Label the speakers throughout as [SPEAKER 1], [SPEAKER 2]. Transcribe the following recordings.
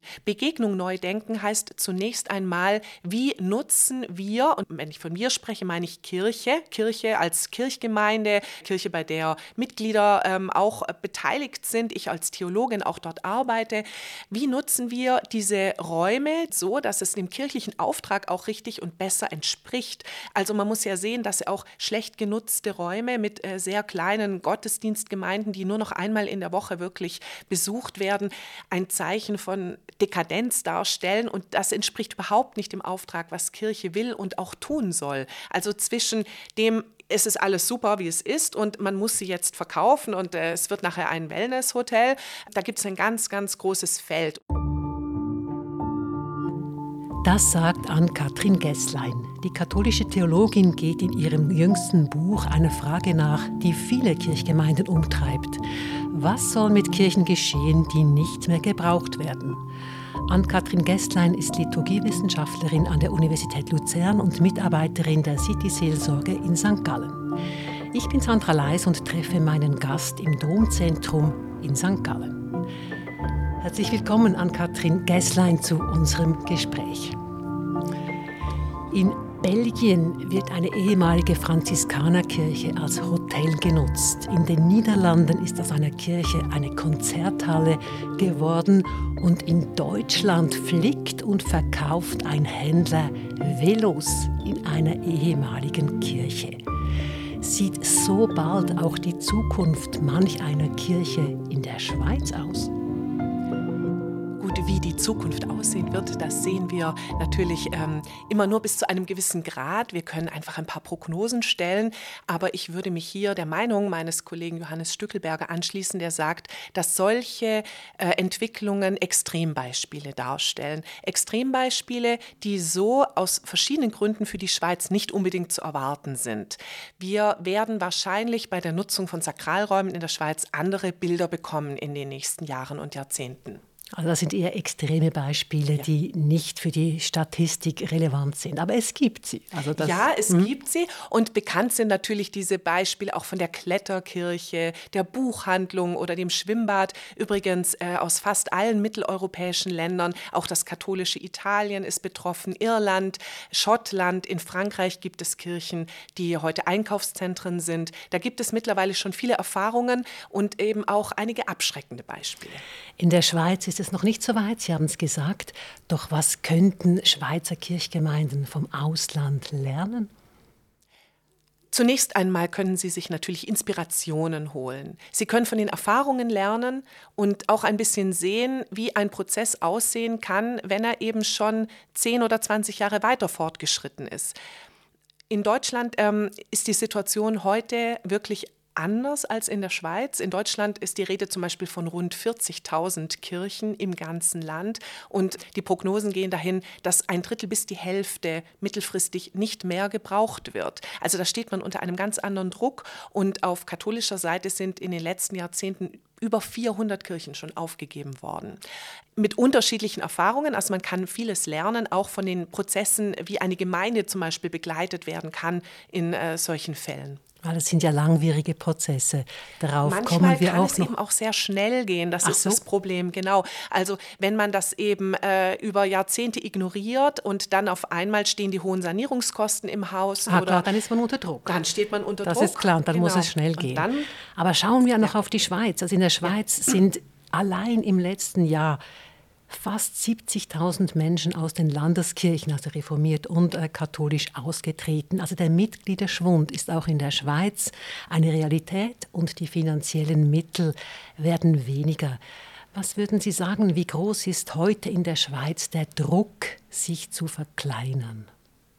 [SPEAKER 1] Begegnung neu denken heißt zunächst einmal, wie nutzen wir, und wenn ich von mir spreche, meine ich Kirche als Kirchgemeinde, Kirche, bei der Mitglieder auch beteiligt sind, ich als Theologin auch dort arbeite, wie nutzen wir diese Räume so, dass es dem kirchlichen Auftrag auch richtig und besser entspricht. Also man muss ja sehen, dass auch schlecht genutzte Räume mit sehr kleinen Gottesdienstgemeinden, die nur noch einmal in der Woche wirklich besucht werden, ein Zeichen von Dekadenz darstellen, und das entspricht überhaupt nicht dem Auftrag, was Kirche will und auch tun soll. Also zwischen dem, es ist alles super, wie es ist, und man muss sie jetzt verkaufen und es wird nachher ein Wellness-Hotel, da gibt es ein ganz, ganz großes Feld.
[SPEAKER 2] Das sagt Ann-Kathrin Gesslein. Die katholische Theologin geht in ihrem jüngsten Buch einer Frage nach, die viele Kirchgemeinden umtreibt. Was soll mit Kirchen geschehen, die nicht mehr gebraucht werden? Ann-Kathrin Gesslein ist Liturgiewissenschaftlerin an der Universität Luzern und Mitarbeiterin der City-Seelsorge in St. Gallen. Ich bin Sandra Leis und treffe meinen Gast im Domzentrum in St. Gallen. Herzlich willkommen, Ann-Kathrin Gesslein, zu unserem Gespräch. In Belgien wird eine ehemalige Franziskanerkirche als Hotel genutzt. In den Niederlanden ist aus einer Kirche eine Konzerthalle geworden. Und in Deutschland flickt und verkauft ein Händler Velos in einer ehemaligen Kirche. Sieht so bald auch die Zukunft manch einer Kirche in der Schweiz aus?
[SPEAKER 1] Wie die Zukunft aussehen wird, das sehen wir natürlich immer nur bis zu einem gewissen Grad. Wir können einfach ein paar Prognosen stellen, aber ich würde mich hier der Meinung meines Kollegen Johannes Stückelberger anschließen, der sagt, dass solche Entwicklungen Extrembeispiele darstellen. Extrembeispiele, die so aus verschiedenen Gründen für die Schweiz nicht unbedingt zu erwarten sind. Wir werden wahrscheinlich bei der Nutzung von Sakralräumen in der Schweiz andere Bilder bekommen in den nächsten Jahren und Jahrzehnten.
[SPEAKER 2] Also das sind eher extreme Beispiele, ja, die nicht für die Statistik relevant sind. Aber es gibt sie.
[SPEAKER 1] Also es gibt sie. Und bekannt sind natürlich diese Beispiele auch von der Kletterkirche, der Buchhandlung oder dem Schwimmbad. Übrigens aus fast allen mitteleuropäischen Ländern. Auch das katholische Italien ist betroffen, Irland, Schottland. In Frankreich gibt es Kirchen, die heute Einkaufszentren sind. Da gibt es mittlerweile schon viele Erfahrungen und eben auch einige abschreckende Beispiele.
[SPEAKER 2] In der Schweiz ist es noch nicht so weit, Sie haben es gesagt. Doch was könnten Schweizer Kirchgemeinden vom Ausland lernen?
[SPEAKER 1] Zunächst einmal können Sie sich natürlich Inspirationen holen. Sie können von den Erfahrungen lernen und auch ein bisschen sehen, wie ein Prozess aussehen kann, wenn er eben schon 10 oder 20 Jahre weiter fortgeschritten ist. In Deutschland ist die Situation heute wirklich anders als in der Schweiz. In Deutschland ist die Rede zum Beispiel von rund 40.000 Kirchen im ganzen Land. Und die Prognosen gehen dahin, dass 1/3 bis die Hälfte mittelfristig nicht mehr gebraucht wird. Also da steht man unter einem ganz anderen Druck. Und auf katholischer Seite sind in den letzten Jahrzehnten über 400 Kirchen schon aufgegeben worden. Mit unterschiedlichen Erfahrungen, also man kann vieles lernen, auch von den Prozessen, wie eine Gemeinde zum Beispiel begleitet werden kann in solchen Fällen.
[SPEAKER 2] Weil das sind ja langwierige Prozesse. Darauf
[SPEAKER 1] Manchmal
[SPEAKER 2] kommen wir
[SPEAKER 1] kann
[SPEAKER 2] auch
[SPEAKER 1] es
[SPEAKER 2] noch.
[SPEAKER 1] Eben auch sehr schnell gehen, das ist
[SPEAKER 2] so.
[SPEAKER 1] Das Problem, genau. Also wenn man das eben über Jahrzehnte ignoriert und dann auf einmal stehen die hohen Sanierungskosten im Haus.
[SPEAKER 2] Klar, dann ist man unter Druck.
[SPEAKER 1] Dann steht man unter Druck.
[SPEAKER 2] Das ist klar, und dann muss es schnell gehen. Aber schauen wir noch auf die Schweiz. Also in der Schweiz sind allein im letzten Jahr fast 70.000 Menschen aus den Landeskirchen, also reformiert und katholisch, ausgetreten. Also der Mitgliederschwund ist auch in der Schweiz eine Realität und die finanziellen Mittel werden weniger. Was würden Sie sagen, wie groß ist heute in der Schweiz der Druck, sich zu verkleinern?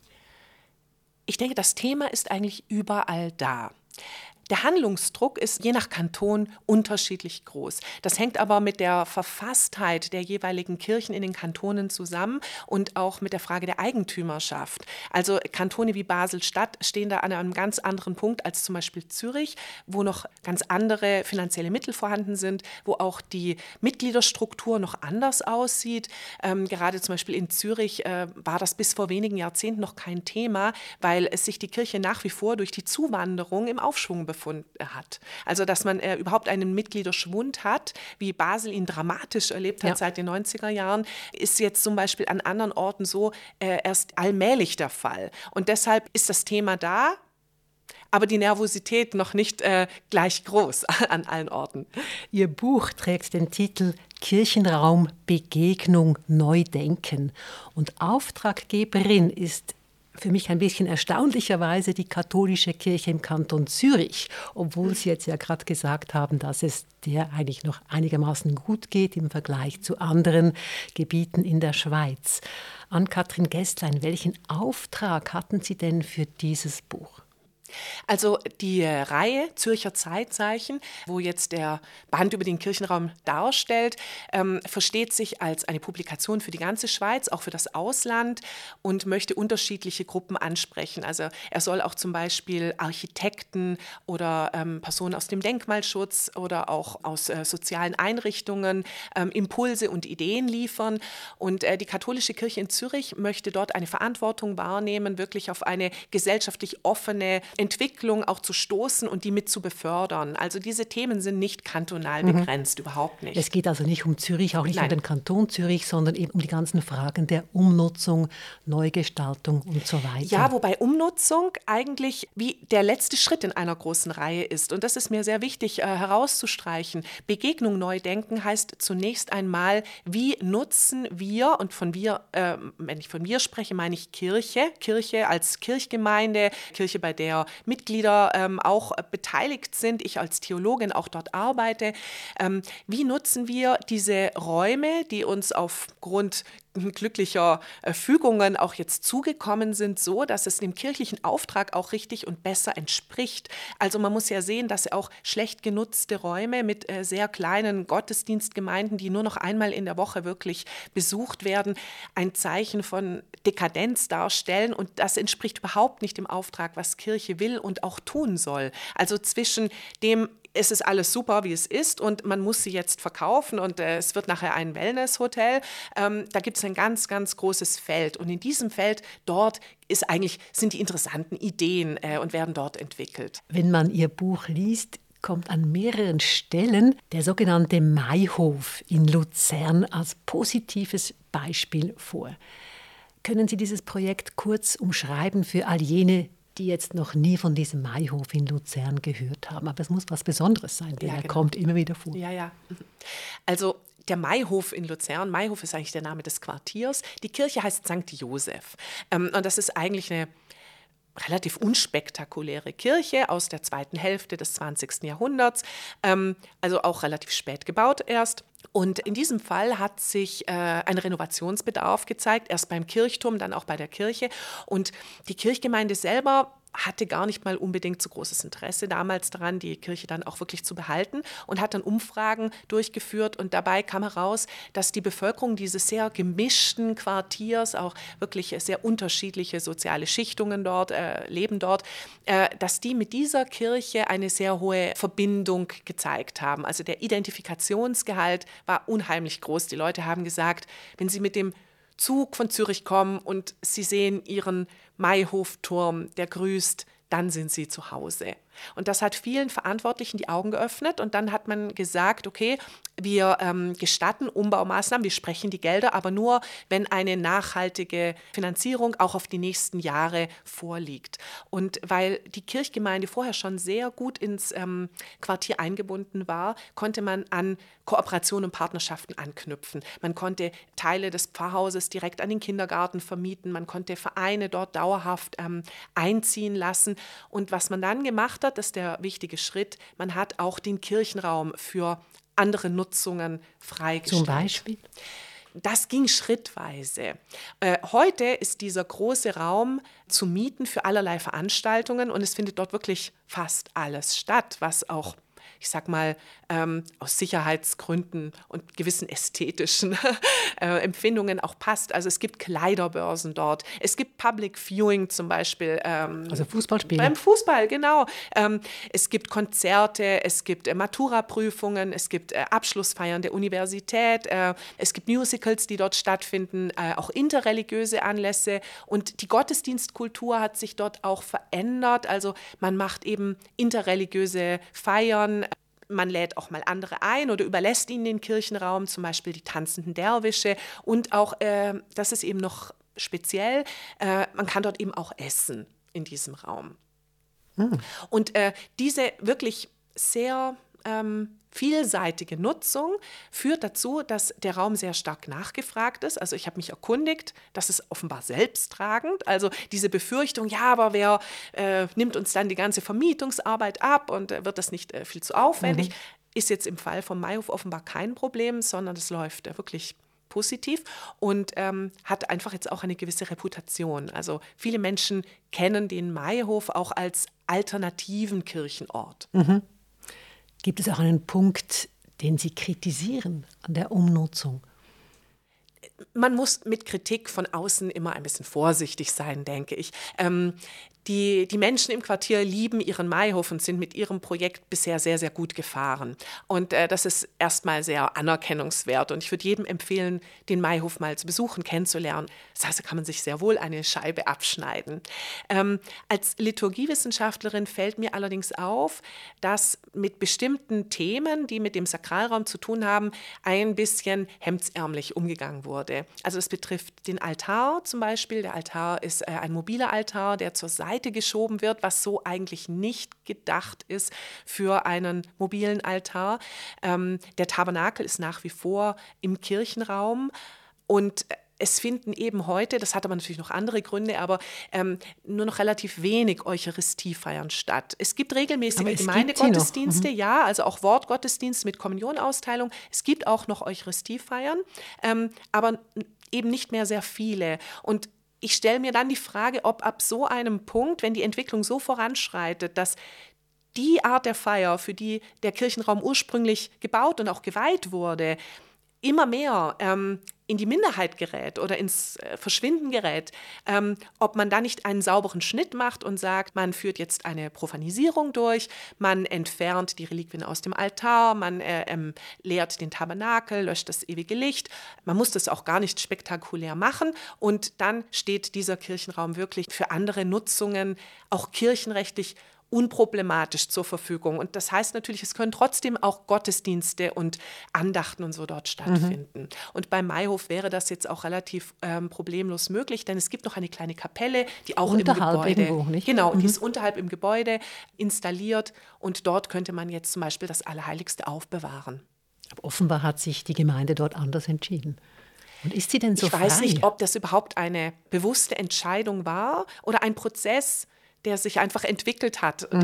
[SPEAKER 1] Ich denke, das Thema ist eigentlich überall da. Der Handlungsdruck ist je nach Kanton unterschiedlich groß. Das hängt aber mit der Verfasstheit der jeweiligen Kirchen in den Kantonen zusammen und auch mit der Frage der Eigentümerschaft. Also Kantone wie Basel-Stadt stehen da an einem ganz anderen Punkt als zum Beispiel Zürich, wo noch ganz andere finanzielle Mittel vorhanden sind, wo auch die Mitgliederstruktur noch anders aussieht. Gerade zum Beispiel in Zürich war das bis vor wenigen Jahrzehnten noch kein Thema, weil es sich die Kirche nach wie vor durch die Zuwanderung im Aufschwung befindet. stattgefunden hat. Also dass man überhaupt einen Mitgliederschwund hat, wie Basel ihn dramatisch erlebt hat seit den 90er Jahren, ist jetzt zum Beispiel an anderen Orten so erst allmählich der Fall. Und deshalb ist das Thema da, aber die Nervosität noch nicht gleich groß an allen Orten.
[SPEAKER 2] Ihr Buch trägt den Titel Kirchenraum Begegnung neu denken. Und Auftraggeberin ist für mich ein bisschen erstaunlicherweise die katholische Kirche im Kanton Zürich, obwohl Sie jetzt ja gerade gesagt haben, dass es der eigentlich noch einigermaßen gut geht im Vergleich zu anderen Gebieten in der Schweiz. Ann-Kathrin Gässlein, welchen Auftrag hatten Sie denn für dieses Buch?
[SPEAKER 1] Also die Reihe Zürcher Zeitzeichen, wo jetzt der Band über den Kirchenraum darstellt, versteht sich als eine Publikation für die ganze Schweiz, auch für das Ausland und möchte unterschiedliche Gruppen ansprechen. Also er soll auch zum Beispiel Architekten oder Personen aus dem Denkmalschutz oder auch aus sozialen Einrichtungen Impulse und Ideen liefern. Und die katholische Kirche in Zürich möchte dort eine Verantwortung wahrnehmen, wirklich auf eine gesellschaftlich offene Entwicklung auch zu stoßen und die mit zu befördern. Also diese Themen sind nicht kantonal begrenzt, überhaupt nicht.
[SPEAKER 2] Es geht also nicht um Zürich, auch nicht um den Kanton Zürich, sondern eben um die ganzen Fragen der Umnutzung, Neugestaltung und so weiter.
[SPEAKER 1] Ja, wobei Umnutzung eigentlich wie der letzte Schritt in einer großen Reihe ist. Und das ist mir sehr wichtig herauszustreichen. Begegnung neu denken heißt zunächst einmal, wie nutzen wir, und von wir, wenn ich von wir spreche, meine ich Kirche als Kirchgemeinde, Kirche, bei der Mitglieder auch beteiligt sind, ich als Theologin auch dort arbeite. Wie nutzen wir diese Räume, die uns aufgrund glücklicher Fügungen auch jetzt zugekommen sind, so, dass es dem kirchlichen Auftrag auch richtig und besser entspricht. Also man muss ja sehen, dass auch schlecht genutzte Räume mit sehr kleinen Gottesdienstgemeinden, die nur noch einmal in der Woche wirklich besucht werden, ein Zeichen von Dekadenz darstellen, und das entspricht überhaupt nicht dem Auftrag, was Kirche will und auch tun soll. Also zwischen dem, es ist alles super, wie es ist, und man muss sie jetzt verkaufen und es wird nachher ein Wellness-Hotel. Da gibt es ein ganz, ganz großes Feld, und in diesem Feld dort sind die interessanten Ideen und werden dort entwickelt.
[SPEAKER 2] Wenn man Ihr Buch liest, kommt an mehreren Stellen der sogenannte Maihof in Luzern als positives Beispiel vor. Können Sie dieses Projekt kurz umschreiben für all jene, die jetzt noch nie von diesem Maihof in Luzern gehört haben? Aber es muss was Besonderes sein, denn er kommt immer wieder vor.
[SPEAKER 1] Ja. Also der Maihof in Luzern, Maihof ist eigentlich der Name des Quartiers. Die Kirche heißt St. Joseph. Und das ist eigentlich eine relativ unspektakuläre Kirche aus der zweiten Hälfte des 20. Jahrhunderts, also auch relativ spät gebaut erst. Und in diesem Fall hat sich ein Renovationsbedarf gezeigt, erst beim Kirchturm, dann auch bei der Kirche. Und die Kirchgemeinde selber hatte gar nicht mal unbedingt so großes Interesse damals daran, die Kirche dann auch wirklich zu behalten, und hat dann Umfragen durchgeführt, und dabei kam heraus, dass die Bevölkerung dieses sehr gemischten Quartiers, auch wirklich sehr unterschiedliche soziale Schichtungen dort, leben dort, dass die mit dieser Kirche eine sehr hohe Verbindung gezeigt haben. Also der Identifikationsgehalt war unheimlich groß. Die Leute haben gesagt, wenn sie mit dem Zug von Zürich kommen und sie sehen ihren Maihofturm, der grüßt, dann sind sie zu Hause. Und das hat vielen Verantwortlichen die Augen geöffnet, und dann hat man gesagt, okay, wir gestatten Umbaumaßnahmen, wir sprechen die Gelder, aber nur, wenn eine nachhaltige Finanzierung auch auf die nächsten Jahre vorliegt. Und weil die Kirchgemeinde vorher schon sehr gut ins Quartier eingebunden war, konnte man an Kooperationen und Partnerschaften anknüpfen. Man konnte Teile des Pfarrhauses direkt an den Kindergarten vermieten, man konnte Vereine dort dauerhaft einziehen lassen. Und was man dann gemacht hat, das ist der wichtige Schritt, man hat auch den Kirchenraum für andere Nutzungen freigestellt.
[SPEAKER 2] Zum Beispiel?
[SPEAKER 1] Das ging schrittweise. Heute ist dieser große Raum zu mieten für allerlei Veranstaltungen, und es findet dort wirklich fast alles statt, was auch ich sag mal, aus Sicherheitsgründen und gewissen ästhetischen Empfindungen auch passt. Also es gibt Kleiderbörsen dort, es gibt Public Viewing zum Beispiel.
[SPEAKER 2] Also Fußballspiele.
[SPEAKER 1] Beim Fußball, genau. Es gibt Konzerte, es gibt Matura-Prüfungen, es gibt Abschlussfeiern der Universität, es gibt Musicals, die dort stattfinden, auch interreligiöse Anlässe. Und die Gottesdienstkultur hat sich dort auch verändert. Also man macht eben interreligiöse Feiern. Man lädt auch mal andere ein oder überlässt ihnen den Kirchenraum, zum Beispiel die tanzenden Derwische. Und auch, das ist eben noch speziell, man kann dort eben auch essen in diesem Raum. Und diese wirklich sehr vielseitige Nutzung führt dazu, dass der Raum sehr stark nachgefragt ist. Also ich habe mich erkundigt, das ist offenbar selbsttragend. Also diese Befürchtung, ja, aber wer nimmt uns dann die ganze Vermietungsarbeit ab und wird das nicht viel zu aufwendig, ist jetzt im Fall vom Mayhof offenbar kein Problem, sondern es läuft wirklich positiv und hat einfach jetzt auch eine gewisse Reputation. Also viele Menschen kennen den Mayhof auch als alternativen Kirchenort.
[SPEAKER 2] Gibt es auch einen Punkt, den Sie kritisieren an der Umnutzung?
[SPEAKER 1] Man muss mit Kritik von außen immer ein bisschen vorsichtig sein, denke ich. Die Menschen im Quartier lieben ihren Mayhof und sind mit ihrem Projekt bisher sehr, sehr gut gefahren. Und das ist erstmal sehr anerkennungswert. Und ich würde jedem empfehlen, den Mayhof mal zu besuchen, kennenzulernen. Das heißt, da kann man sich sehr wohl eine Scheibe abschneiden. Als Liturgiewissenschaftlerin fällt mir allerdings auf, dass mit bestimmten Themen, die mit dem Sakralraum zu tun haben, ein bisschen hemdsärmlich umgegangen wurde. Also es betrifft den Altar zum Beispiel. Der Altar ist ein mobiler Altar, der zur Seite geschoben wird, was so eigentlich nicht gedacht ist für einen mobilen Altar. Der Tabernakel ist nach wie vor im Kirchenraum und es finden eben heute, das hat aber natürlich noch andere Gründe, aber nur noch relativ wenig Eucharistiefeiern statt. Es gibt regelmäßige Gemeindegottesdienste, ja, also auch Wortgottesdienste mit Kommunionausteilung. Es gibt auch noch Eucharistiefeiern, aber eben nicht mehr sehr viele. Und ich stelle mir dann die Frage, ob ab so einem Punkt, wenn die Entwicklung so voranschreitet, dass die Art der Feier, für die der Kirchenraum ursprünglich gebaut und auch geweiht wurde, immer mehr in die Minderheit gerät oder ins Verschwinden gerät, ob man da nicht einen sauberen Schnitt macht und sagt, man führt jetzt eine Profanisierung durch, man entfernt die Reliquien aus dem Altar, man leert den Tabernakel, löscht das ewige Licht. Man muss das auch gar nicht spektakulär machen und dann steht dieser Kirchenraum wirklich für andere Nutzungen, auch kirchenrechtlich unproblematisch zur Verfügung. Und das heißt natürlich, es können trotzdem auch Gottesdienste und Andachten und so dort stattfinden. Und beim Mayhof wäre das jetzt auch relativ problemlos möglich, denn es gibt noch eine kleine Kapelle, die auch
[SPEAKER 2] unterhalb
[SPEAKER 1] im Gebäude,
[SPEAKER 2] irgendwo, nicht?
[SPEAKER 1] Genau, die ist unterhalb im Gebäude installiert und dort könnte man jetzt zum Beispiel das Allerheiligste aufbewahren.
[SPEAKER 2] Aber offenbar hat sich die Gemeinde dort anders entschieden. Und ist sie denn so frei?
[SPEAKER 1] Ich weiß nicht, ob das überhaupt eine bewusste Entscheidung war oder ein Prozess, der sich einfach entwickelt hat und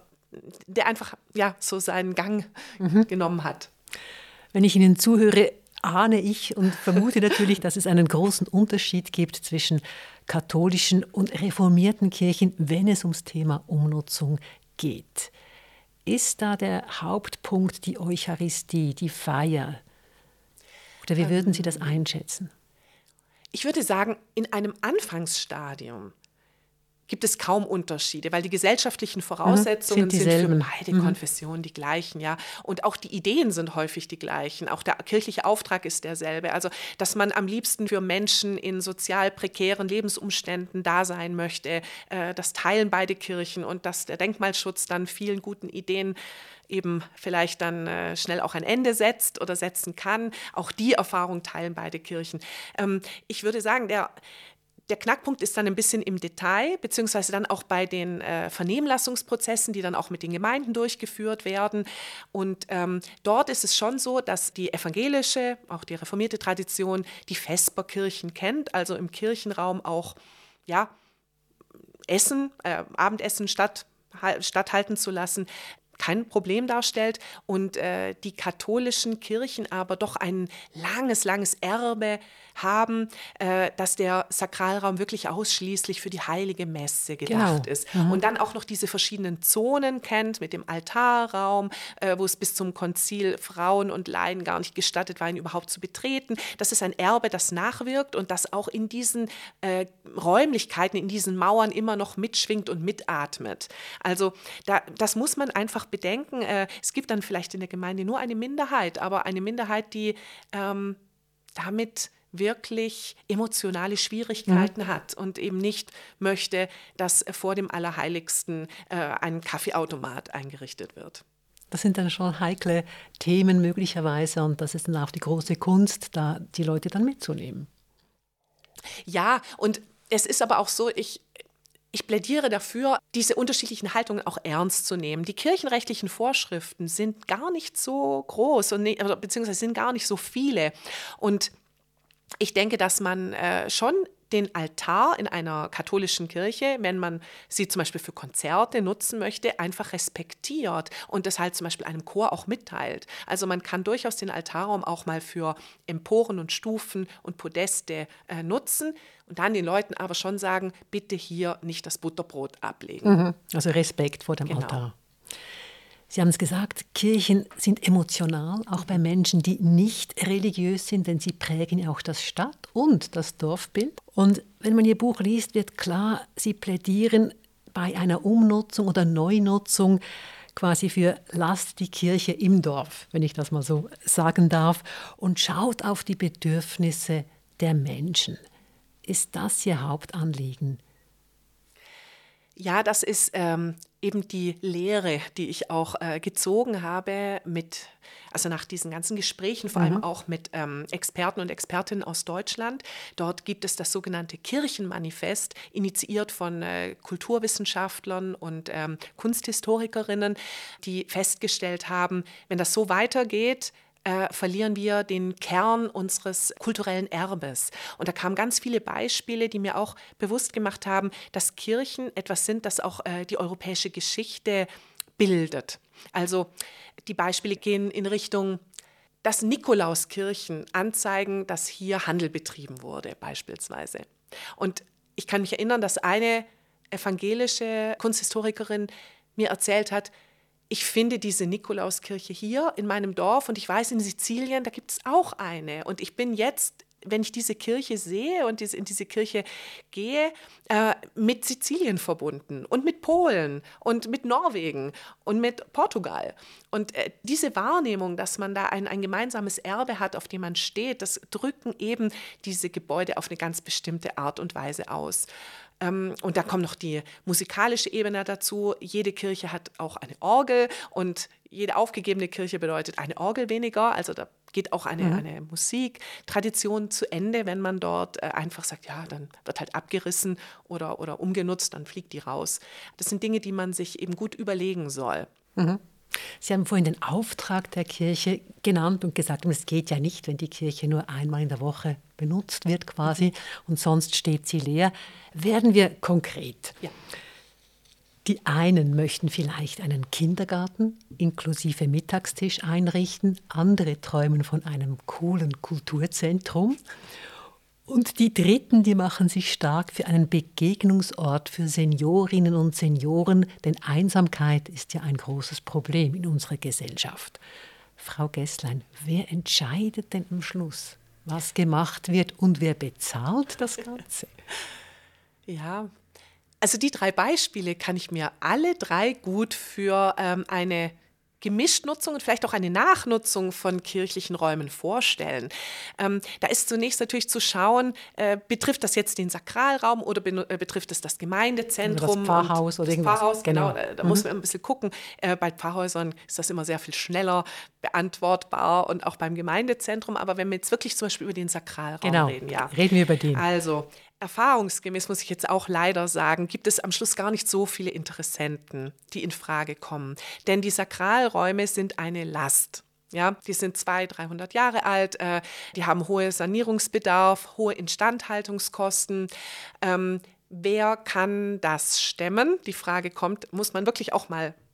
[SPEAKER 1] der einfach so seinen Gang genommen hat.
[SPEAKER 2] Wenn ich Ihnen zuhöre, ahne ich und vermute natürlich, dass es einen großen Unterschied gibt zwischen katholischen und reformierten Kirchen, wenn es ums Thema Umnutzung geht. Ist da der Hauptpunkt die Eucharistie, die Feier? Oder wie würden Sie das einschätzen?
[SPEAKER 1] Ich würde sagen, in einem Anfangsstadium gibt es kaum Unterschiede, weil die gesellschaftlichen Voraussetzungen sind für beide Konfessionen die gleichen, ja. Und auch die Ideen sind häufig die gleichen. Auch der kirchliche Auftrag ist derselbe. Also, dass man am liebsten für Menschen in sozial prekären Lebensumständen da sein möchte, das teilen beide Kirchen und dass der Denkmalschutz dann vielen guten Ideen eben vielleicht dann schnell auch ein Ende setzt oder setzen kann. Auch die Erfahrung teilen beide Kirchen. Ich würde sagen, der Knackpunkt ist dann ein bisschen im Detail, beziehungsweise dann auch bei den Vernehmlassungsprozessen, die dann auch mit den Gemeinden durchgeführt werden. Und dort ist es schon so, dass die evangelische, auch die reformierte Tradition die Vesperkirchen kennt, also im Kirchenraum auch Abendessen statthalten zu lassen. kein Problem darstellt und die katholischen Kirchen aber doch ein langes Erbe haben, dass der Sakralraum wirklich ausschließlich für die heilige Messe gedacht ist. Und dann auch noch diese verschiedenen Zonen kennt mit dem Altarraum, wo es bis zum Konzil Frauen und Laien gar nicht gestattet war, ihn überhaupt zu betreten. Das ist ein Erbe, das nachwirkt und das auch in diesen Räumlichkeiten, in diesen Mauern immer noch mitschwingt und mitatmet. Also das muss man einfach bedenken. Es gibt dann vielleicht in der Gemeinde nur eine Minderheit, aber eine Minderheit, die damit wirklich emotionale Schwierigkeiten hat und eben nicht möchte, dass vor dem Allerheiligsten ein Kaffeeautomat eingerichtet wird.
[SPEAKER 2] Das sind dann schon heikle Themen möglicherweise und das ist dann auch die große Kunst, da die Leute dann mitzunehmen.
[SPEAKER 1] Ja, und es ist aber auch so, ich plädiere dafür, diese unterschiedlichen Haltungen auch ernst zu nehmen. Die kirchenrechtlichen Vorschriften sind gar nicht so groß beziehungsweise sind gar nicht so viele. Und ich denke, dass man schon den Altar in einer katholischen Kirche, wenn man sie zum Beispiel für Konzerte nutzen möchte, einfach respektiert und das halt zum Beispiel einem Chor auch mitteilt. Also man kann durchaus den Altarraum auch mal für Emporen und Stufen und Podeste nutzen und dann den Leuten aber schon sagen, bitte hier nicht das Butterbrot ablegen.
[SPEAKER 2] Also Respekt vor dem Altar. Sie haben es gesagt, Kirchen sind emotional, auch bei Menschen, die nicht religiös sind, denn sie prägen ja auch das Stadt- und das Dorfbild. Und wenn man Ihr Buch liest, wird klar, Sie plädieren bei einer Umnutzung oder Neunutzung quasi für lasst die Kirche im Dorf, wenn ich das mal so sagen darf, und schaut auf die Bedürfnisse der Menschen. Ist das Ihr Hauptanliegen?
[SPEAKER 1] Ja, das ist eben die Lehre, die ich auch gezogen habe also nach diesen ganzen Gesprächen, vor allem auch mit Experten und Expertinnen aus Deutschland. Dort gibt es das sogenannte Kirchenmanifest, initiiert von Kulturwissenschaftlern und Kunsthistorikerinnen, die festgestellt haben, wenn das so weitergeht, verlieren wir den Kern unseres kulturellen Erbes. Und da kamen ganz viele Beispiele, die mir auch bewusst gemacht haben, dass Kirchen etwas sind, das auch die europäische Geschichte bildet. Also die Beispiele gehen in Richtung, dass Nikolauskirchen anzeigen, dass hier Handel betrieben wurde, beispielsweise. Und ich kann mich erinnern, dass eine evangelische Kunsthistorikerin mir erzählt hat, ich finde diese Nikolauskirche hier in meinem Dorf und ich weiß, in Sizilien, da gibt es auch eine. Und ich bin jetzt, wenn ich diese Kirche sehe und in diese Kirche gehe, mit Sizilien verbunden und mit Polen und mit Norwegen und mit Portugal. Und diese Wahrnehmung, dass man da ein gemeinsames Erbe hat, auf dem man steht, das drücken eben diese Gebäude auf eine ganz bestimmte Art und Weise aus. Und da kommt noch die musikalische Ebene dazu. Jede Kirche hat auch eine Orgel und jede aufgegebene Kirche bedeutet eine Orgel weniger. Also da geht auch eine Musiktradition zu Ende, wenn man dort einfach sagt, ja, dann wird halt abgerissen oder umgenutzt, dann fliegt die raus. Das sind Dinge, die man sich eben gut überlegen soll.
[SPEAKER 2] Sie haben vorhin den Auftrag der Kirche genannt und gesagt, es geht ja nicht, wenn die Kirche nur einmal in der Woche benutzt wird quasi und sonst steht sie leer. Werden wir konkret.
[SPEAKER 1] Ja.
[SPEAKER 2] Die einen möchten vielleicht einen Kindergarten inklusive Mittagstisch einrichten, andere träumen von einem coolen Kulturzentrum. Und die Dritten, die machen sich stark für einen Begegnungsort für Seniorinnen und Senioren, denn Einsamkeit ist ja ein großes Problem in unserer Gesellschaft. Frau Gesslein, wer entscheidet denn am Schluss, was gemacht wird und wer bezahlt das Ganze?
[SPEAKER 1] Ja, also die 3 Beispiele kann ich mir alle 3 gut für eine Gemischtnutzung und vielleicht auch eine Nachnutzung von kirchlichen Räumen vorstellen. Da ist zunächst natürlich zu schauen, betrifft das jetzt den Sakralraum oder betrifft es das Gemeindezentrum?
[SPEAKER 2] Oder das Pfarrhaus oder irgendwas.
[SPEAKER 1] Pfarrhaus, genau. Da muss man ein bisschen gucken. Bei Pfarrhäusern ist das immer sehr viel schneller beantwortbar und auch beim Gemeindezentrum. Aber wenn wir jetzt wirklich zum Beispiel über den Sakralraum reden. Ja.
[SPEAKER 2] Reden wir über den.
[SPEAKER 1] Also erfahrungsgemäß muss ich jetzt auch leider sagen, gibt es am Schluss gar nicht so viele Interessenten, die in Frage kommen. Denn die Sakralräume sind eine Last. Ja, die sind 200, 300 Jahre alt, die haben hohe Sanierungsbedarf, hohe Instandhaltungskosten. Wer kann das stemmen? Die Frage kommt, muss man wirklich auch mal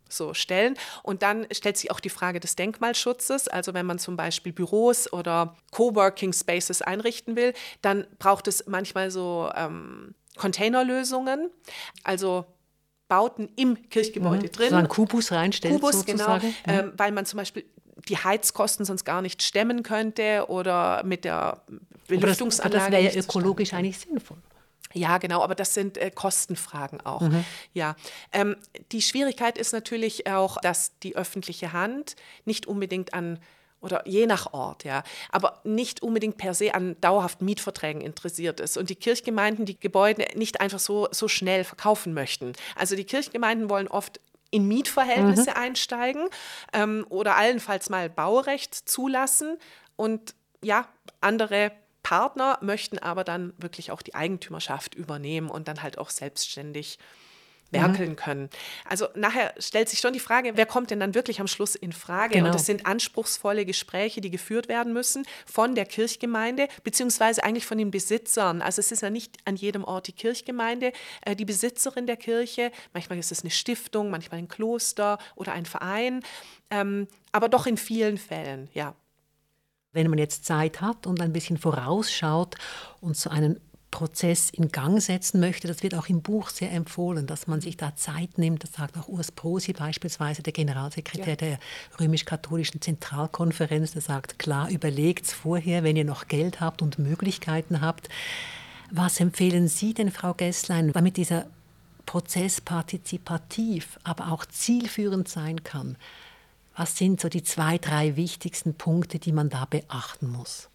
[SPEAKER 1] so stellen. Und dann stellt sich auch die Frage des Denkmalschutzes. Also wenn man zum Beispiel Büros oder Coworking Spaces einrichten will, dann braucht es manchmal so Containerlösungen, also Bauten im Kirchgebäude drin.
[SPEAKER 2] So einen Kubus reinstellt sozusagen.
[SPEAKER 1] Genau, weil man zum Beispiel die Heizkosten sonst gar nicht stemmen könnte oder mit der Belüftungsanlage.
[SPEAKER 2] Aber das wäre ja ökologisch eigentlich sinnvoll.
[SPEAKER 1] Ja, genau, aber das sind Kostenfragen auch. Ja. Die Schwierigkeit ist natürlich auch, dass die öffentliche Hand nicht unbedingt oder je nach Ort, ja, aber nicht unbedingt per se an dauerhaften Mietverträgen interessiert ist und die Kirchgemeinden die Gebäude nicht einfach so schnell verkaufen möchten. Also die Kirchgemeinden wollen oft in Mietverhältnisse einsteigen oder allenfalls mal Baurecht zulassen und ja, andere Partner möchten aber dann wirklich auch die Eigentümerschaft übernehmen und dann halt auch selbstständig werkeln können. Also nachher stellt sich schon die Frage, wer kommt denn dann wirklich am Schluss in Frage?
[SPEAKER 2] Genau.
[SPEAKER 1] Und das sind anspruchsvolle Gespräche, die geführt werden müssen von der Kirchgemeinde, beziehungsweise eigentlich von den Besitzern. Also es ist ja nicht an jedem Ort die Kirchgemeinde, die Besitzerin der Kirche. Manchmal ist es eine Stiftung, manchmal ein Kloster oder ein Verein, aber doch in vielen Fällen, ja.
[SPEAKER 2] Wenn man jetzt Zeit hat und ein bisschen vorausschaut und so einen Prozess in Gang setzen möchte, das wird auch im Buch sehr empfohlen, dass man sich da Zeit nimmt. Das sagt auch Urs Prosi beispielsweise, der Generalsekretär der römisch-katholischen Zentralkonferenz, der sagt, klar, überlegt's vorher, wenn ihr noch Geld habt und Möglichkeiten habt. Was empfehlen Sie denn, Frau Gesslein, damit dieser Prozess partizipativ, aber auch zielführend sein kann? Was sind so die 2, 3 wichtigsten Punkte, die man da beachten muss?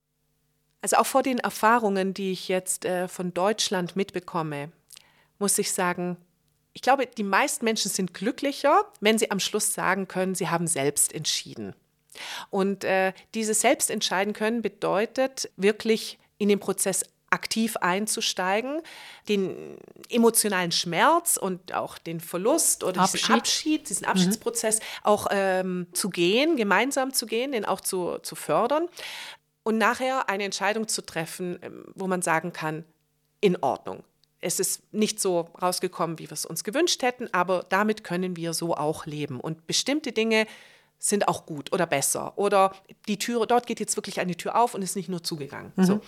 [SPEAKER 1] Also auch vor den Erfahrungen, die ich jetzt von Deutschland mitbekomme, muss ich sagen, ich glaube, die meisten Menschen sind glücklicher, wenn sie am Schluss sagen können, sie haben selbst entschieden. Und dieses Selbstentscheiden können bedeutet wirklich in den Prozess aktiv einzusteigen, den emotionalen Schmerz und auch den Verlust oder diesen Abschiedsprozess auch zu gehen, gemeinsam zu gehen, den auch zu fördern und nachher eine Entscheidung zu treffen, wo man sagen kann, in Ordnung. Es ist nicht so rausgekommen, wie wir es uns gewünscht hätten, aber damit können wir so auch leben. Und bestimmte Dinge sind auch gut oder besser. Oder die Tür, dort geht jetzt wirklich eine Tür auf und ist nicht nur zugegangen. So.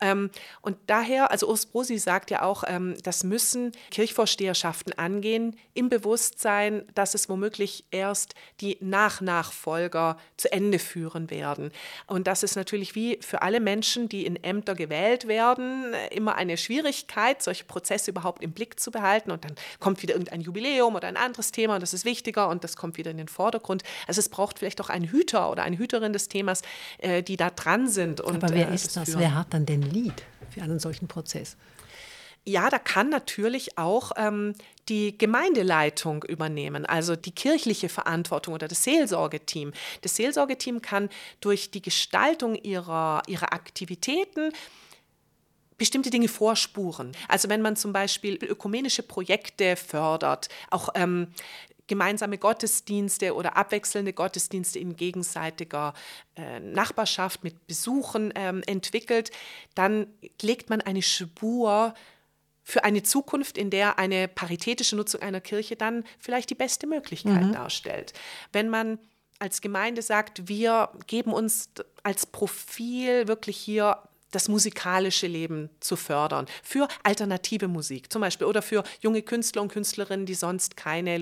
[SPEAKER 1] Und daher, also Urs Prosi sagt ja auch, das müssen Kirchvorsteherschaften angehen, im Bewusstsein, dass es womöglich erst die Nachfolger zu Ende führen werden. Und das ist natürlich wie für alle Menschen, die in Ämter gewählt werden, immer eine Schwierigkeit, solche Prozesse überhaupt im Blick zu behalten. Und dann kommt wieder irgendein Jubiläum oder ein anderes Thema und das ist wichtiger und das kommt wieder in den Vordergrund. Also es braucht vielleicht auch einen Hüter oder eine Hüterin des Themas, die da dran sind. Und,
[SPEAKER 2] aber wer ist das? Wer hat dann den Lead für einen solchen Prozess?
[SPEAKER 1] Ja, da kann natürlich auch die Gemeindeleitung übernehmen, also die kirchliche Verantwortung oder das Seelsorgeteam. Das Seelsorgeteam kann durch die Gestaltung ihrer Aktivitäten bestimmte Dinge vorspuren. Also wenn man zum Beispiel ökumenische Projekte fördert, auch gemeinsame Gottesdienste oder abwechselnde Gottesdienste in gegenseitiger Nachbarschaft mit Besuchen entwickelt, dann legt man eine Spur für eine Zukunft, in der eine paritätische Nutzung einer Kirche dann vielleicht die beste Möglichkeit darstellt. Wenn man als Gemeinde sagt, wir geben uns als Profil wirklich hier das musikalische Leben zu fördern, für alternative Musik zum Beispiel oder für junge Künstler und Künstlerinnen, die sonst keine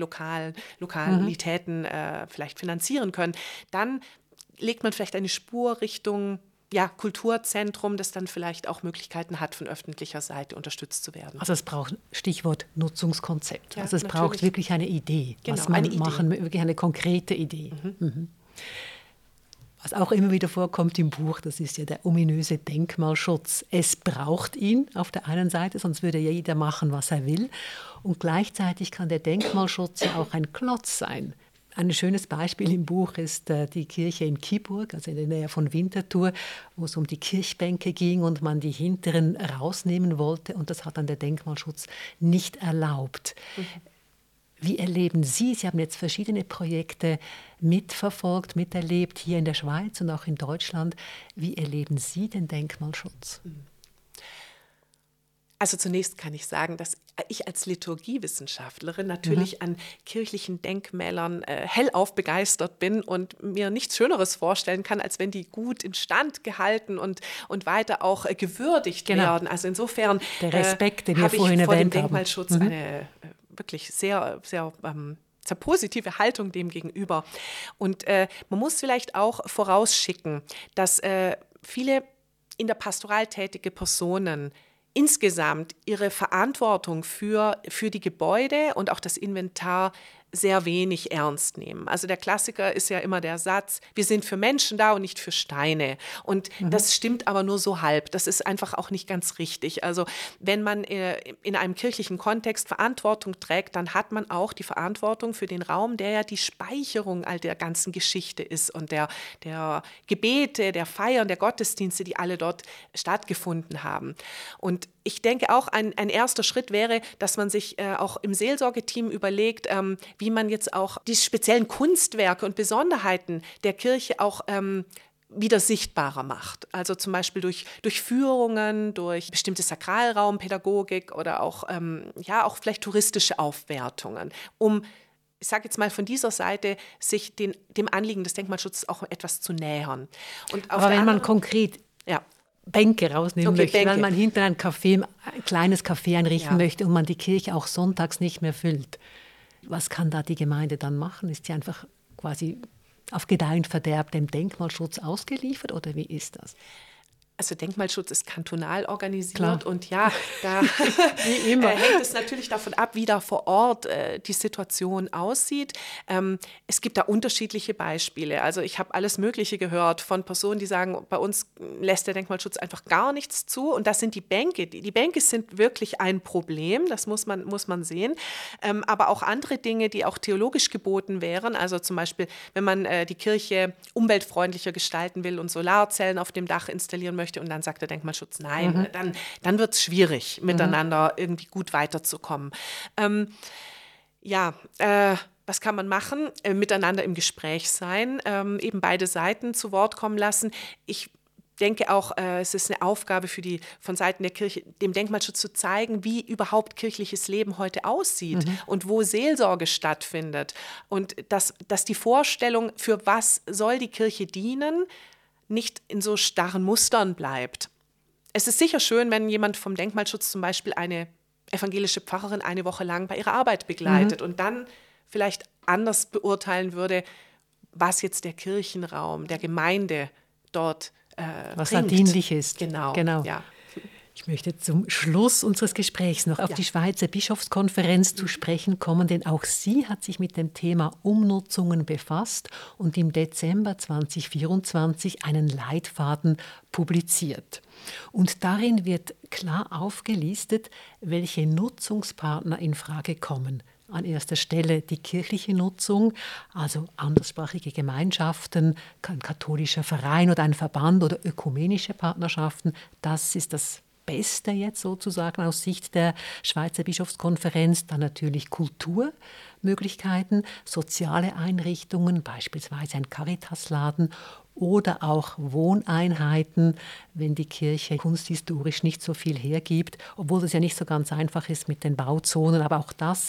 [SPEAKER 1] Lokalitäten vielleicht finanzieren können, dann legt man vielleicht eine Spur Richtung Kulturzentrum, das dann vielleicht auch Möglichkeiten hat, von öffentlicher Seite unterstützt zu werden.
[SPEAKER 2] Also es braucht Stichwort Nutzungskonzept.
[SPEAKER 1] Ja,
[SPEAKER 2] also es braucht wirklich eine Idee,
[SPEAKER 1] genau,
[SPEAKER 2] was man machen, wirklich eine konkrete Idee. Was auch immer wieder vorkommt im Buch, das ist ja der ominöse Denkmalschutz. Es braucht ihn auf der einen Seite, sonst würde ja jeder machen, was er will. Und gleichzeitig kann der Denkmalschutz ja auch ein Klotz sein. Ein schönes Beispiel im Buch ist die Kirche in Kiburg, also in der Nähe von Winterthur, wo es um die Kirchbänke ging und man die hinteren rausnehmen wollte. Und das hat dann der Denkmalschutz nicht erlaubt. Wie erleben Sie? Sie haben jetzt verschiedene Projekte mitverfolgt, miterlebt, hier in der Schweiz und auch in Deutschland. Wie erleben Sie den Denkmalschutz?
[SPEAKER 1] Also zunächst kann ich sagen, dass ich als Liturgiewissenschaftlerin natürlich an kirchlichen Denkmälern hellauf begeistert bin und mir nichts Schöneres vorstellen kann, als wenn die gut instand gehalten und weiter auch gewürdigt werden. Also insofern
[SPEAKER 2] der Respekt, den wir
[SPEAKER 1] habe ich
[SPEAKER 2] vorhin
[SPEAKER 1] vor dem
[SPEAKER 2] erwähnt haben.
[SPEAKER 1] Denkmalschutz eine wirklich sehr, sehr positive Haltung dem gegenüber. Und man muss vielleicht auch vorausschicken, dass viele in der Pastoral tätige Personen insgesamt ihre Verantwortung für die Gebäude und auch das Inventar sehr wenig ernst nehmen. Also der Klassiker ist ja immer der Satz, wir sind für Menschen da und nicht für Steine. Und das stimmt aber nur so halb. Das ist einfach auch nicht ganz richtig. Also wenn man in einem kirchlichen Kontext Verantwortung trägt, dann hat man auch die Verantwortung für den Raum, der ja die Speicherung all der ganzen Geschichte ist und der Gebete, der Feiern, der Gottesdienste, die alle dort stattgefunden haben. Und ich denke auch, ein erster Schritt wäre, dass man sich auch im Seelsorgeteam überlegt, wie man jetzt auch die speziellen Kunstwerke und Besonderheiten der Kirche auch wieder sichtbarer macht. Also zum Beispiel durch Führungen, durch bestimmte Sakralraumpädagogik oder auch vielleicht touristische Aufwertungen, um, ich sage jetzt mal von dieser Seite, sich dem Anliegen des Denkmalschutzes auch etwas zu nähern. Und
[SPEAKER 2] aber wenn man konkret Bänke rausnehmen möchte, weil man hinter ein kleines Café einrichten möchte und man die Kirche auch sonntags nicht mehr füllt. Was kann da die Gemeinde dann machen? Ist sie einfach quasi auf Gedeih und Verderb dem Denkmalschutz ausgeliefert oder wie ist das?
[SPEAKER 1] Also Denkmalschutz ist kantonal organisiert.
[SPEAKER 2] Klar.
[SPEAKER 1] Und da hängt es natürlich davon ab, wie da vor Ort die Situation aussieht. Es gibt da unterschiedliche Beispiele. Also ich habe alles Mögliche gehört von Personen, die sagen, bei uns lässt der Denkmalschutz einfach gar nichts zu. Und das sind die Bänke. Die Bänke sind wirklich ein Problem, das muss man sehen. Aber auch andere Dinge, die auch theologisch geboten wären. Also zum Beispiel, wenn man die Kirche umweltfreundlicher gestalten will und Solarzellen auf dem Dach installieren möchte, und dann sagt der Denkmalschutz, nein, dann wird es schwierig, miteinander irgendwie gut weiterzukommen. Was kann man machen? Miteinander im Gespräch sein, eben beide Seiten zu Wort kommen lassen. Ich denke auch, es ist eine Aufgabe von Seiten der Kirche, dem Denkmalschutz zu zeigen, wie überhaupt kirchliches Leben heute aussieht und wo Seelsorge stattfindet. Und dass die Vorstellung, für was soll die Kirche dienen, nicht in so starren Mustern bleibt. Es ist sicher schön, wenn jemand vom Denkmalschutz zum Beispiel eine evangelische Pfarrerin eine Woche lang bei ihrer Arbeit begleitet und dann vielleicht anders beurteilen würde, was jetzt der Kirchenraum, der Gemeinde dort
[SPEAKER 2] was
[SPEAKER 1] bringt.
[SPEAKER 2] da dienlich ist.
[SPEAKER 1] Genau.
[SPEAKER 2] Ja. Ich möchte zum Schluss unseres Gesprächs noch auf die Schweizer Bischofskonferenz zu sprechen kommen, denn auch sie hat sich mit dem Thema Umnutzungen befasst und im Dezember 2024 einen Leitfaden publiziert. Und darin wird klar aufgelistet, welche Nutzungspartner in Frage kommen. An erster Stelle die kirchliche Nutzung, also anderssprachige Gemeinschaften, ein katholischer Verein oder ein Verband oder ökumenische Partnerschaften. Das ist das Beste jetzt sozusagen aus Sicht der Schweizer Bischofskonferenz. Dann natürlich Kulturmöglichkeiten, soziale Einrichtungen, beispielsweise ein Caritasladen oder auch Wohneinheiten, wenn die Kirche kunsthistorisch nicht so viel hergibt, obwohl es ja nicht so ganz einfach ist mit den Bauzonen. Aber auch das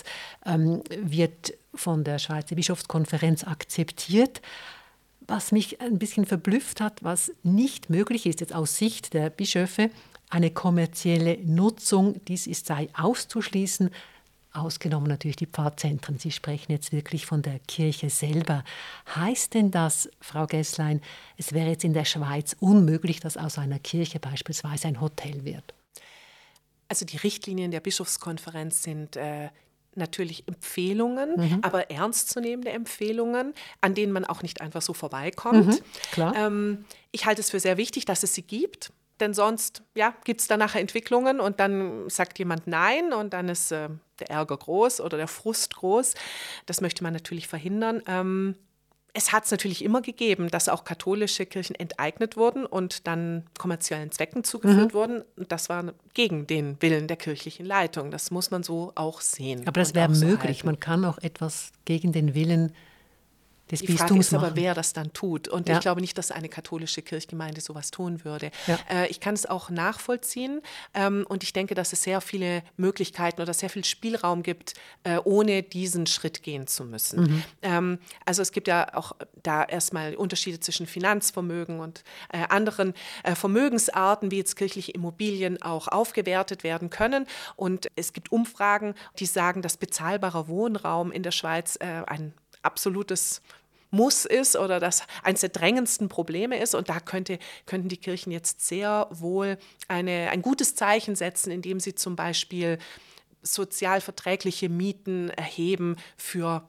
[SPEAKER 2] wird von der Schweizer Bischofskonferenz akzeptiert. Was mich ein bisschen verblüfft hat, was nicht möglich ist jetzt aus Sicht der Bischöfe, eine kommerzielle Nutzung, sei auszuschließen, ausgenommen natürlich die Pfarrzentren. Sie sprechen jetzt wirklich von der Kirche selber. Heißt denn das, Frau Gesslein, es wäre jetzt in der Schweiz unmöglich, dass aus einer Kirche beispielsweise ein Hotel wird?
[SPEAKER 1] Also die Richtlinien der Bischofskonferenz sind natürlich Empfehlungen, aber ernstzunehmende Empfehlungen, an denen man auch nicht einfach so vorbeikommt.
[SPEAKER 2] Klar.
[SPEAKER 1] Ich halte es für sehr wichtig, dass es sie gibt. Denn sonst gibt es da nachher Entwicklungen und dann sagt jemand Nein und dann ist der Ärger groß oder der Frust groß. Das möchte man natürlich verhindern. Es hat es natürlich immer gegeben, dass auch katholische Kirchen enteignet wurden und dann kommerziellen Zwecken zugeführt wurden. Und das war gegen den Willen der kirchlichen Leitung. Das muss man so auch sehen.
[SPEAKER 2] Aber das wäre möglich. Man kann auch etwas gegen den Willen des
[SPEAKER 1] Die Frage
[SPEAKER 2] Bistums
[SPEAKER 1] ist aber,
[SPEAKER 2] machen.
[SPEAKER 1] wer das dann tut. Und
[SPEAKER 2] Ja.
[SPEAKER 1] ich glaube nicht, dass eine katholische Kirchgemeinde sowas tun würde.
[SPEAKER 2] Ja.
[SPEAKER 1] Ich kann es auch nachvollziehen. Und ich denke, dass es sehr viele Möglichkeiten oder sehr viel Spielraum gibt, ohne diesen Schritt gehen zu müssen. Also es gibt ja auch da erstmal Unterschiede zwischen Finanzvermögen und anderen Vermögensarten, wie jetzt kirchliche Immobilien auch aufgewertet werden können. Und es gibt Umfragen, die sagen, dass bezahlbarer Wohnraum in der Schweiz ein absolutes Muss ist oder das eines der drängendsten Probleme ist. Und da könnten die Kirchen jetzt sehr wohl ein gutes Zeichen setzen, indem sie zum Beispiel sozialverträgliche Mieten erheben für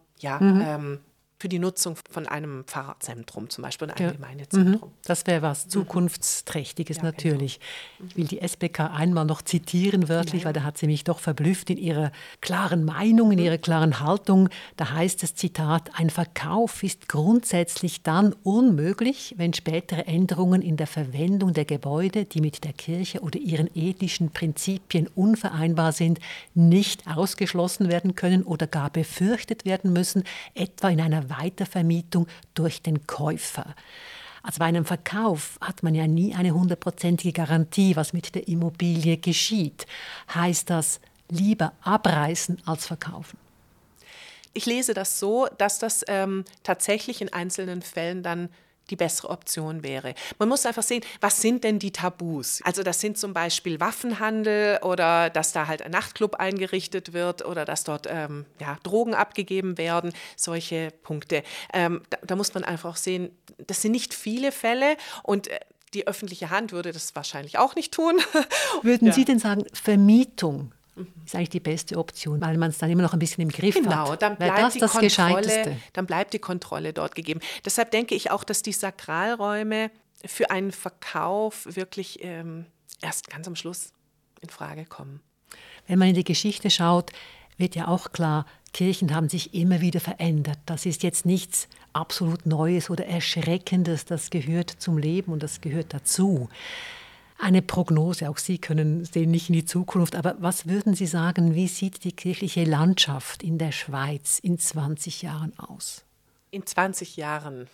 [SPEAKER 1] die Nutzung von einem Pfarrerzentrum zum Beispiel, einem Gemeindezentrum.
[SPEAKER 2] Das wäre was Zukunftsträchtiges natürlich. Ich will die SBK einmal noch zitieren wörtlich, weil da hat sie mich doch verblüfft in ihrer klaren Meinung, in ihrer klaren Haltung. Da heißt es, Zitat, ein Verkauf ist grundsätzlich dann unmöglich, wenn spätere Änderungen in der Verwendung der Gebäude, die mit der Kirche oder ihren ethischen Prinzipien unvereinbar sind, nicht ausgeschlossen werden können oder gar befürchtet werden müssen, etwa in einer Weitervermietung durch den Käufer. Also bei einem Verkauf hat man ja nie eine 100%ige Garantie, was mit der Immobilie geschieht. Heißt das, lieber abreißen als verkaufen?
[SPEAKER 1] Ich lese das so, dass das tatsächlich in einzelnen Fällen dann die bessere Option wäre. Man muss einfach sehen, was sind denn die Tabus? Also das sind zum Beispiel Waffenhandel oder dass da halt ein Nachtclub eingerichtet wird oder dass dort Drogen abgegeben werden, solche Punkte. Da muss man einfach auch sehen, das sind nicht viele Fälle und die öffentliche Hand würde das wahrscheinlich auch nicht tun.
[SPEAKER 2] Würden Sie denn sagen, Vermietung ist eigentlich die beste Option, weil man es dann immer noch ein bisschen im Griff hat?
[SPEAKER 1] Genau, dann bleibt die Kontrolle dort gegeben. Deshalb denke ich auch, dass die Sakralräume für einen Verkauf wirklich erst ganz am Schluss in Frage kommen.
[SPEAKER 2] Wenn man in die Geschichte schaut, wird ja auch klar, Kirchen haben sich immer wieder verändert. Das ist jetzt nichts absolut Neues oder Erschreckendes, das gehört zum Leben und das gehört dazu. Eine Prognose, auch Sie sehen nicht in die Zukunft, aber was würden Sie sagen, wie sieht die kirchliche Landschaft in der Schweiz in 20 Jahren aus?
[SPEAKER 1] In 20 Jahren,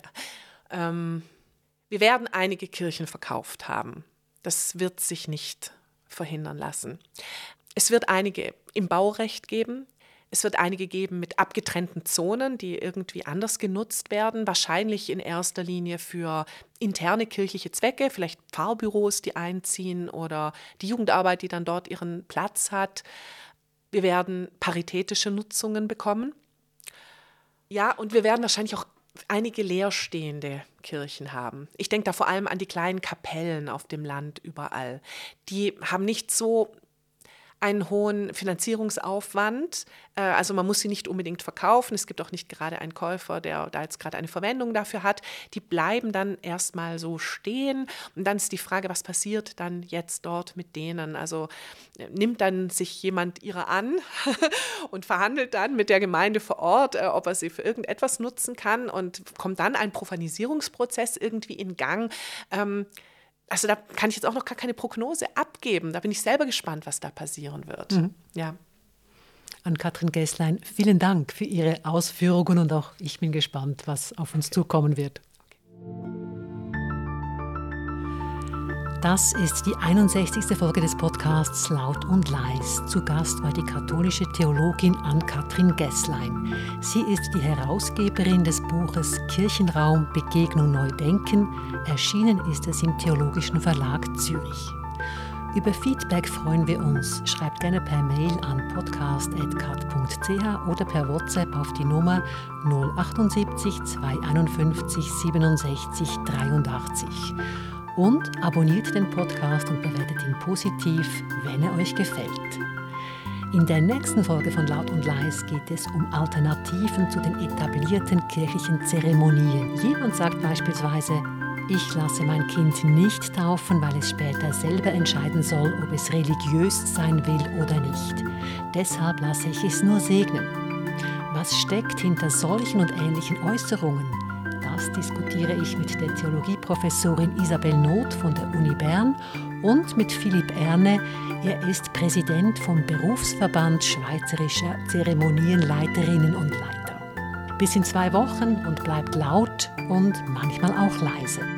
[SPEAKER 1] wir werden einige Kirchen verkauft haben. Das wird sich nicht verhindern lassen. Es wird einige im Baurecht geben. Es wird einige geben mit abgetrennten Zonen, die irgendwie anders genutzt werden, wahrscheinlich in erster Linie für interne kirchliche Zwecke, vielleicht Pfarrbüros, die einziehen oder die Jugendarbeit, die dann dort ihren Platz hat. Wir werden paritätische Nutzungen bekommen. Ja, und wir werden wahrscheinlich auch einige leerstehende Kirchen haben. Ich denke da vor allem an die kleinen Kapellen auf dem Land überall. Die haben nicht so einen hohen Finanzierungsaufwand. Also man muss sie nicht unbedingt verkaufen. Es gibt auch nicht gerade einen Käufer, der da jetzt gerade eine Verwendung dafür hat. Die bleiben dann erstmal so stehen. Und dann ist die Frage, was passiert dann jetzt dort mit denen? Also nimmt dann sich jemand ihrer an und verhandelt dann mit der Gemeinde vor Ort, ob er sie für irgendetwas nutzen kann und kommt dann ein Profanisierungsprozess irgendwie in Gang. Also da kann ich jetzt auch noch gar keine Prognose abgeben. Da bin ich selber gespannt, was da passieren wird. Ja.
[SPEAKER 2] Ann-Kathrin Gesslein, vielen Dank für Ihre Ausführungen und auch ich bin gespannt, was auf uns zukommen wird. Das ist die 61. Folge des Podcasts Laut und Leis. Zu Gast war die katholische Theologin Ann-Kathrin Gesslein. Sie ist die Herausgeberin des Buches Kirchenraum Begegnung neu denken. Erschienen ist es im Theologischen Verlag Zürich. Über Feedback freuen wir uns. Schreibt gerne per Mail an podcast@kat.ch oder per WhatsApp auf die Nummer 078 251 67 83. Und abonniert den Podcast und bewertet ihn positiv, wenn er euch gefällt. In der nächsten Folge von Laut und Leis geht es um Alternativen zu den etablierten kirchlichen Zeremonien. Jemand sagt beispielsweise, ich lasse mein Kind nicht taufen, weil es später selber entscheiden soll, ob es religiös sein will oder nicht. Deshalb lasse ich es nur segnen. Was steckt hinter solchen und ähnlichen Äußerungen? Das diskutiere ich mit der Theologieprofessorin Isabel Noth von der Uni Bern und mit Philipp Erne. Er ist Präsident vom Berufsverband Schweizerischer Zeremonienleiterinnen und Leiter. Bis in 2 Wochen und bleibt laut und manchmal auch leise.